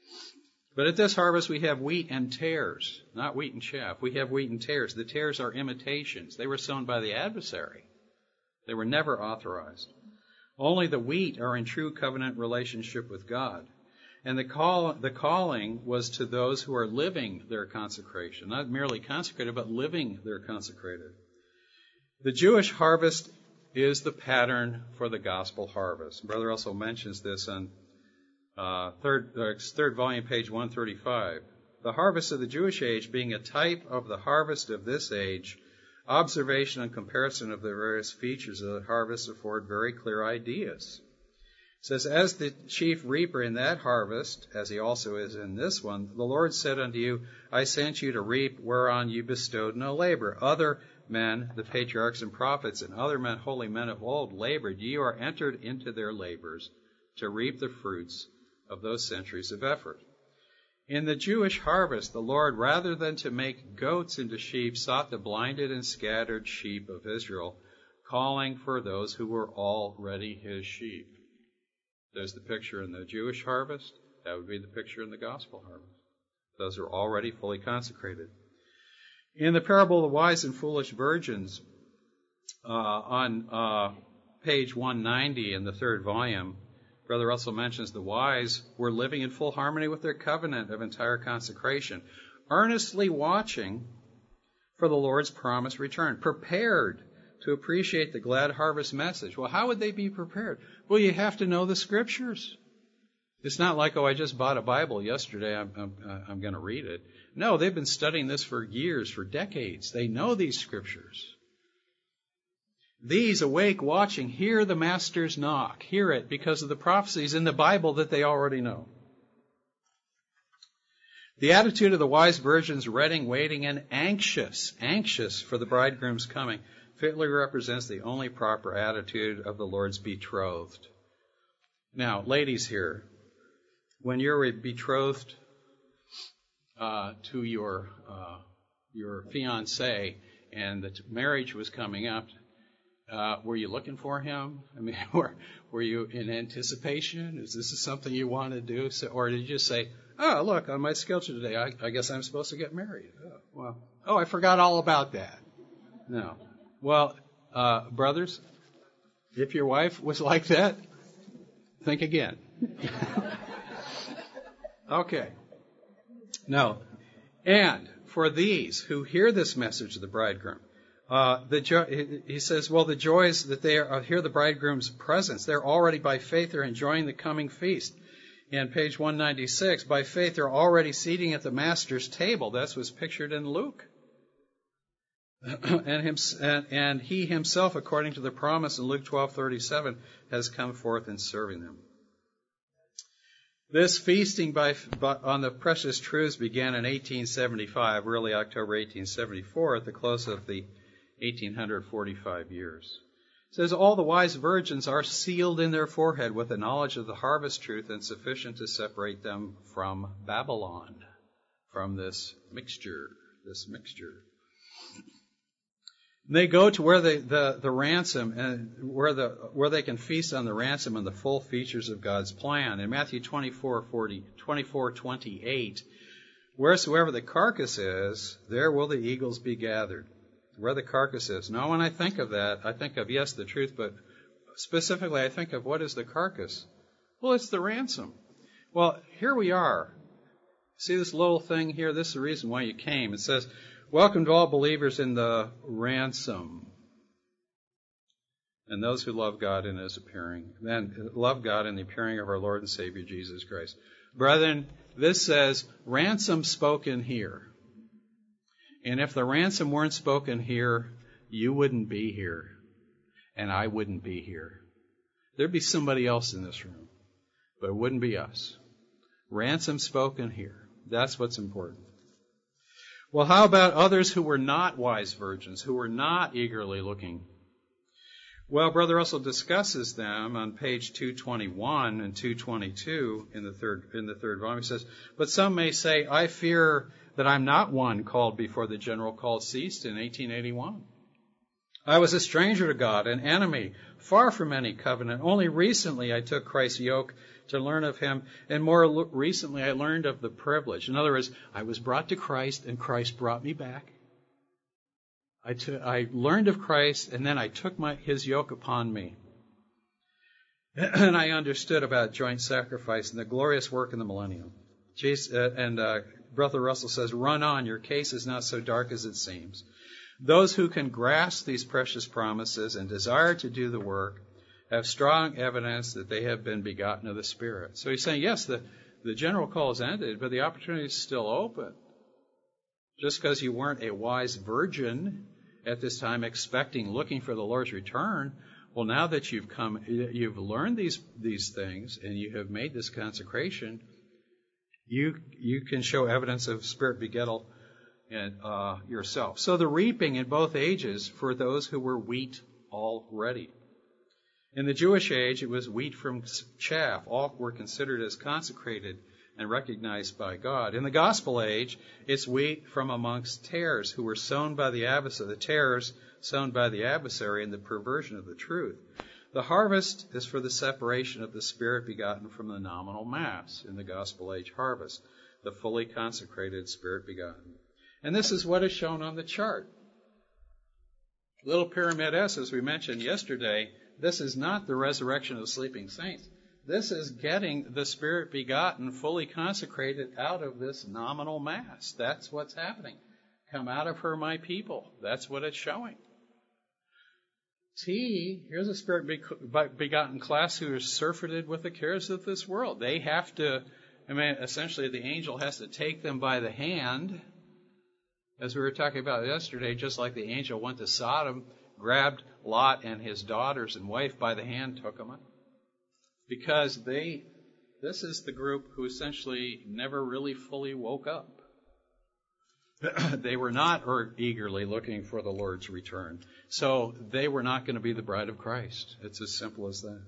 But at this harvest we have wheat and tares, not wheat and chaff. We have wheat and tares. The tares are imitations. They were sown by the adversary. They were never authorized. Only the wheat are in true covenant relationship with God. And the call, the calling was to those who are living their consecration, not merely consecrated, but living their consecrated. The Jewish harvest is the pattern for the gospel harvest. Brother Russell mentions this on uh, third, uh, third volume, page one thirty-five. The harvest of the Jewish age being a type of the harvest of this age, observation and comparison of the various features of the harvest afford very clear ideas. It says, as the chief reaper in that harvest, as he also is in this one, the Lord said unto you, I sent you to reap whereon you bestowed no labor. Other men, the patriarchs and prophets, and other men, holy men of old, labored. Ye are entered into their labors to reap the fruits of those centuries of effort. In the Jewish harvest, the Lord, rather than to make goats into sheep, sought the blinded and scattered sheep of Israel, calling for those who were already his sheep. There's the picture in the Jewish harvest. That would be the picture in the gospel harvest. Those are already fully consecrated. In the parable of the wise and foolish virgins, uh, on uh, page one ninety in the third volume, Brother Russell mentions the wise were living in full harmony with their covenant of entire consecration, earnestly watching for the Lord's promised return, prepared to appreciate the glad harvest message. Well, how would they be prepared? Well, you have to know the Scriptures. It's not like, oh, I just bought a Bible yesterday, I'm, I'm, I'm going to read it. No, they've been studying this for years, for decades. They know these Scriptures. These, awake, watching, hear the Master's knock. Hear it because of the prophecies in the Bible that they already know. The attitude of the wise virgins, ready, waiting, and anxious, anxious for the bridegroom's coming, fitly represents the only proper attitude of the Lord's betrothed. Now, ladies here, when you're betrothed uh, to your uh, your fiancé and the marriage was coming up, uh, were you looking for him? I mean, were were you in anticipation? Is this something you want to do? So, or did you just say, "Oh, look, on my schedule today, I, I guess I'm supposed to get married"? Oh, well, oh, I forgot all about that. No. Well, uh, brothers, if your wife was like that, think again. Okay. No. And for these who hear this message of the bridegroom, uh, the jo- he says, well, the joys that they are, hear the bridegroom's presence, they're already by faith, they're enjoying the coming feast. In page one ninety-six, by faith, they're already seating at the Master's table. That's what's pictured in Luke. and, him, and, and he himself, according to the promise in Luke twelve thirty-seven, has come forth in serving them. This feasting by, by, on the precious truths began in eighteen seventy-five, really October eighteen seventy-four, at the close of the eighteen forty-five years. It says, all the wise virgins are sealed in their forehead with the knowledge of the harvest truth and sufficient to separate them from Babylon, from this mixture, this mixture. They go to where the, the, the ransom and where the where they can feast on the ransom and the full features of God's plan. In Matthew twenty-four twenty-eight, wheresoever the carcass is, there will the eagles be gathered. Where the carcass is. Now, when I think of that, I think of, yes, the truth, but specifically I think of what is the carcass? Well, it's the ransom. Well, here we are. See this little thing here? This is the reason why you came. It says, welcome to all believers in the ransom, and those who love God in His appearing, and love God in the appearing of our Lord and Savior Jesus Christ. Brethren, this says ransom spoken here. And if the ransom weren't spoken here, you wouldn't be here, and I wouldn't be here. There'd be somebody else in this room, but it wouldn't be us. Ransom spoken here. That's what's important. Well, how about others who were not wise virgins, who were not eagerly looking? Well, Brother Russell discusses them on page two twenty-one and two twenty-two in the third in the third volume. He says, "But some may say, I fear that I'm not one called before the general call ceased in eighteen eighty-one. I was a stranger to God, an enemy, far from any covenant. Only recently I took Christ's yoke to learn of him, and more recently I learned of the privilege." In other words, I was brought to Christ, and Christ brought me back. I, t- I learned of Christ, and then I took my, his yoke upon me. And I understood about joint sacrifice and the glorious work in the millennium. Jesus, uh, and uh, Brother Russell says, "Run on, your case is not so dark as it seems." Those who can grasp these precious promises and desire to do the work have strong evidence that they have been begotten of the Spirit. So he's saying, yes, the, the general call is ended, but the opportunity is still open. Just because you weren't a wise virgin at this time, expecting, looking for the Lord's return, well, now that you've come, you've learned these these things, and you have made this consecration, you you can show evidence of Spirit begettal in uh, yourself. So the reaping in both ages for those who were wheat already. In the Jewish age, it was wheat from chaff. All were considered as consecrated and recognized by God. In the gospel age, it's wheat from amongst tares who were sown by the adversary, the tares sown by the adversary in the perversion of the truth. The harvest is for the separation of the Spirit begotten from the nominal mass in the gospel age harvest, the fully consecrated Spirit begotten. And this is what is shown on the chart. Little Pyramid S, as we mentioned yesterday, this is not the resurrection of the sleeping saints. This is getting the Spirit begotten, fully consecrated out of this nominal mass. That's what's happening. Come out of her, my people. That's what it's showing. T, here's a Spirit begotten class who are surfeited with the cares of this world. They have to, I mean, essentially the angel has to take them by the hand, as we were talking about yesterday, just like the angel went to Sodom, grabbed Lot and his daughters and wife by the hand, took them up. Because they, this is the group who essentially never really fully woke up. They were not eagerly looking for the Lord's return. So they were not going to be the bride of Christ. It's as simple as that.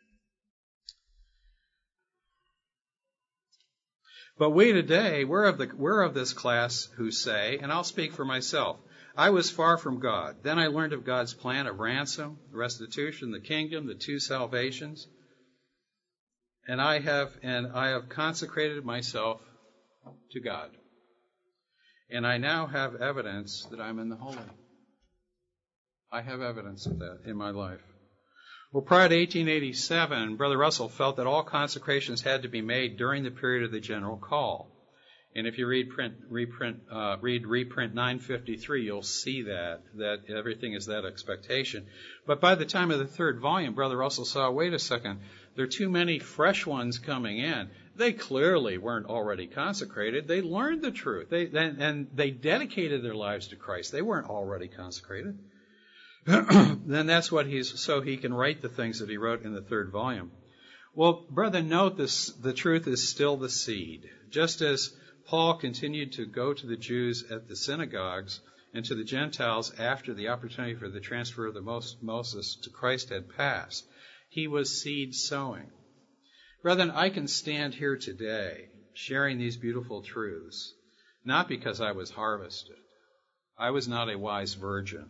But we today, we're of, the, we're of this class who say, and I'll speak for myself, I was far from God. Then I learned of God's plan of ransom, restitution, the kingdom, the two salvations. And I have and I have consecrated myself to God. And I now have evidence that I'm in the holy. I have evidence of that in my life. Well, prior to eighteen eighty-seven, Brother Russell felt that all consecrations had to be made during the period of the general call. And if you read print, reprint, uh, read reprint nine fifty-three, you'll see that, that everything is that expectation. But by the time of the third volume, Brother Russell saw, wait a second, there are too many fresh ones coming in. They clearly weren't already consecrated. They learned the truth. They, and, and they dedicated their lives to Christ. They weren't already consecrated. Then that's what he's, so he can write the things that he wrote in the third volume. Well, brother, note this, the truth is still the seed. Just as Paul continued to go to the Jews at the synagogues and to the Gentiles after the opportunity for the transfer of the Moses to Christ had passed. He was seed sowing. Brethren, I can stand here today sharing these beautiful truths, not because I was harvested. I was not a wise virgin.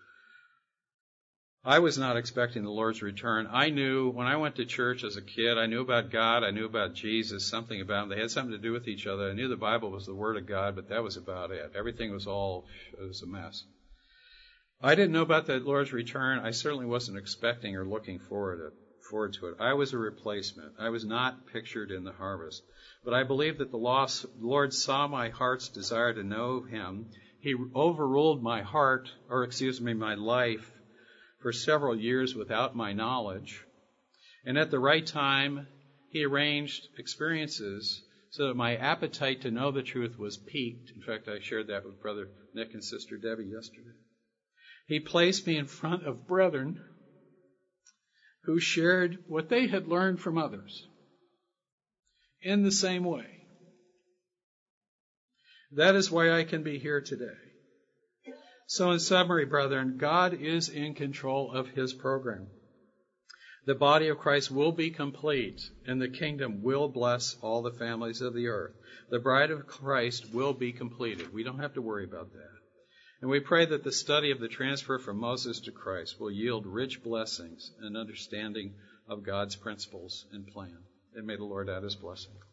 I was not expecting the Lord's return. I knew, when I went to church as a kid, I knew about God, I knew about Jesus, something about them. They had something to do with each other. I knew the Bible was the Word of God, but that was about it. Everything was all, it was a mess. I didn't know about the Lord's return. I certainly wasn't expecting or looking forward to, forward to it. I was a replacement. I was not pictured in the harvest. But I believe that the Lord saw my heart's desire to know Him. He overruled my heart, or excuse me, my life, for several years without my knowledge. And at the right time, He arranged experiences so that my appetite to know the truth was piqued. In fact, I shared that with Brother Nick and Sister Debbie yesterday. He placed me in front of brethren who shared what they had learned from others in the same way. That is why I can be here today. So in summary, brethren, God is in control of his program. The body of Christ will be complete, and the kingdom will bless all the families of the earth. The bride of Christ will be completed. We don't have to worry about that. And we pray that the study of the transfer from Moses to Christ will yield rich blessings and understanding of God's principles and plan. And may the Lord add his blessing.